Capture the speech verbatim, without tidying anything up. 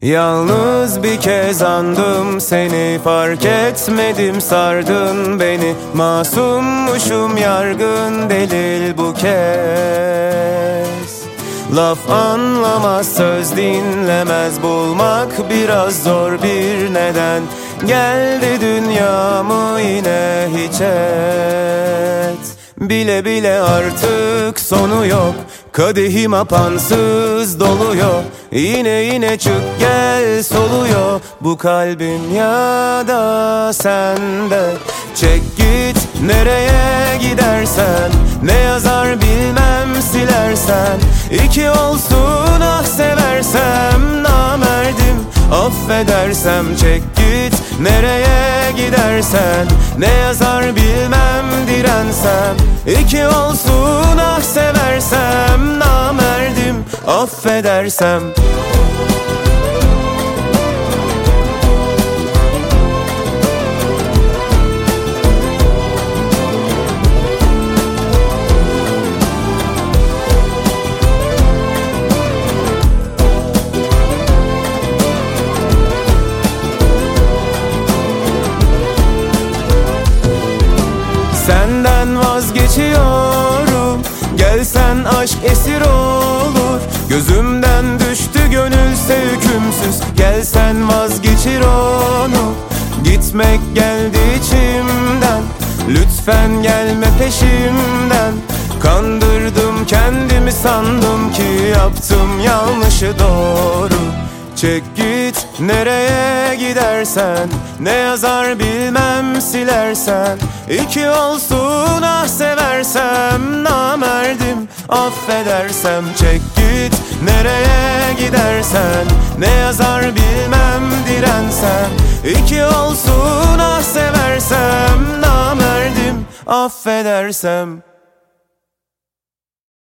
Yalnız bir kez andım seni, fark etmedim sardın beni. Masummuşum yargın delil bu kez. Laf anlamaz, söz dinlemez, bulmak biraz zor bir neden. Geldi dünyamı yine hiç et. Bile bile artık sonu yok, kadehim apansız doluyor. Yine yine çık gel soluyor bu kalbim ya da sende. Çek git nereye gidersen, ne yazar bilmem silersen. İki olsun ah seversem, namerdim affedersem. Çek git nereye gidersen, ne yazar bilmem dirensem. İki olsun ah seversem, namerdim affedersem. Senden vazgeçiyorum, gelsen aşk esir olur. Gözümden düştü gönülse hükümsüz, gelsen vazgeçir onu. Gitmek geldi içimden, lütfen gelme peşimden. Kandırdım kendimi, sandım ki yaptım yanlışı doğru. Çek git nereye gidersen, ne yazar bilmem silersen. İki olsun ah seversem, namerdim affedersem. Çek git nereye gidersen, ne yazar bilmem dirensem. İki olsun ah seversem, namerdim affedersem.